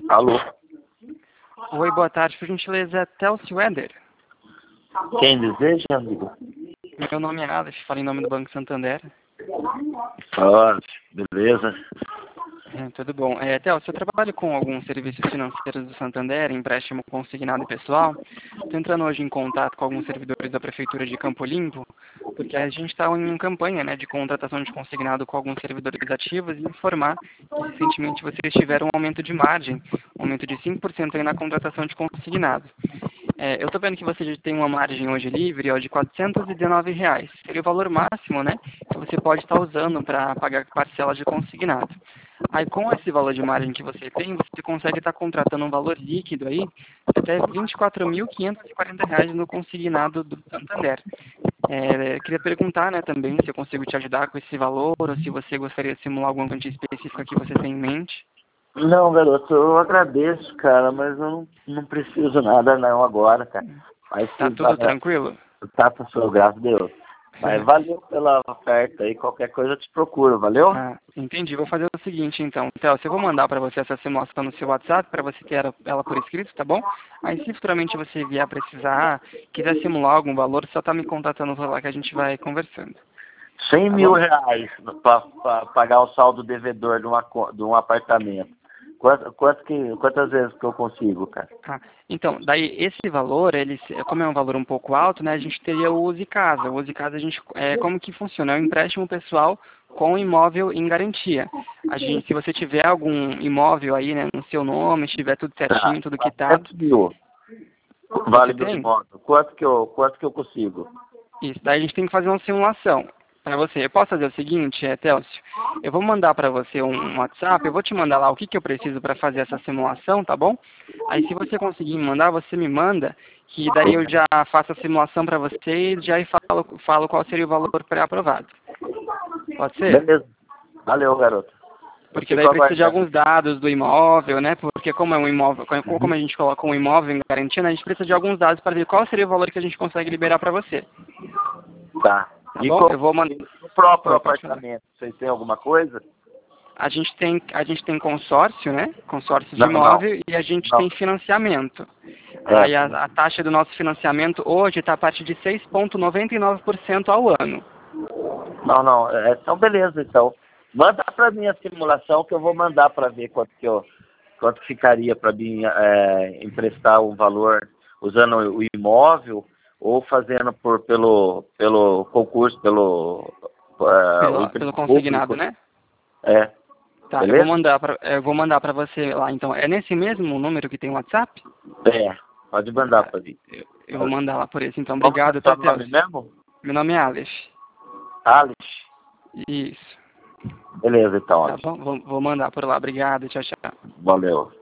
Alô? Oi, boa tarde, por gentileza, Telcio Eder. Quem deseja, amigo? Meu nome é Alex, falo em nome do Banco Santander. Beleza. Tudo bom. Telcio, eu trabalho com alguns serviços financeiros do Santander, empréstimo consignado e pessoal. Estou entrando hoje em contato com alguns servidores da Prefeitura de Campo Limpo, porque a gente está em campanha, né, de contratação de consignado com alguns servidores ativos e informar que recentemente vocês tiveram um aumento de margem, um aumento de 5% aí na contratação de consignado. Eu estou vendo que você tem uma margem hoje livre de R$ 419. Seria o valor máximo, né, que você pode estar usando para pagar parcelas de consignado. Aí, com esse valor de margem que você tem, você consegue estar contratando um valor líquido aí até R$ 24.540 no consignado do Santander. Queria perguntar, né, também se eu consigo te ajudar com esse valor ou se você gostaria de simular alguma quantia específica que você tem em mente. Não, garoto, eu agradeço, cara, mas eu não preciso nada não agora, cara. Mas Tá se tudo tranquilo? tá pro seu, graças a Deus. Mas valeu pela oferta aí, qualquer coisa eu te procuro, valeu? Entendi. Vou fazer o seguinte, então. Telcio, eu vou mandar para você essa simulação no seu WhatsApp, para você ter ela por escrito, tá bom? Aí, se futuramente você vier precisar, quiser simular algum valor, só tá me contatando por lá que a gente vai conversando. 100 mil reais para pagar o saldo devedor de um apartamento. Quantas vezes que eu consigo, cara? Então, daí esse valor, como é um valor um pouco alto, né, a gente teria o Use Casa. O Use Casa, como que funciona? É um empréstimo pessoal com imóvel em garantia. Se você tiver algum imóvel aí, né, no seu nome, estiver tudo certinho, tudo quitado. 400 mil. Vale do imóvel. Quanto que eu consigo? Isso, daí a gente tem que fazer uma simulação para você. Eu posso fazer o seguinte, Telcio, eu vou mandar para você um WhatsApp, eu vou te mandar lá o que eu preciso para fazer essa simulação, tá bom? Aí se você conseguir me mandar, você me manda, que daí eu já faço a simulação para você e já falo qual seria o valor pré-aprovado. Pode ser? Beleza. Valeu, garoto. Porque daí precisa de alguns dados do imóvel, né? Porque como é um imóvel, como a gente coloca um imóvel em garantia, né, a gente precisa de alguns dados para ver qual seria o valor que a gente consegue liberar para você. Tá. Tá bom? Eu vou mandar. No próprio apartamento, vocês têm alguma coisa? A gente tem consórcio, né? Consórcio de imóvel e a gente tem financiamento. Aí a taxa do nosso financiamento hoje está a partir de 6,99% ao ano. Não. Então beleza, então. Manda para mim a simulação que eu vou mandar para ver quanto ficaria para mim emprestar o valor usando o imóvel ou fazendo pelo concurso, pelo consignado, né? Tá, beleza? eu vou mandar para você lá, então. É nesse mesmo número que tem o WhatsApp? Pode mandar para mim. Eu vou mandar lá por esse, então. Obrigado, Qual é o seu nome mesmo? Meu nome é Alex. Alex? Isso. Beleza, então. Tá bom? Vou mandar por lá. Obrigado, tchau, tchau. Valeu.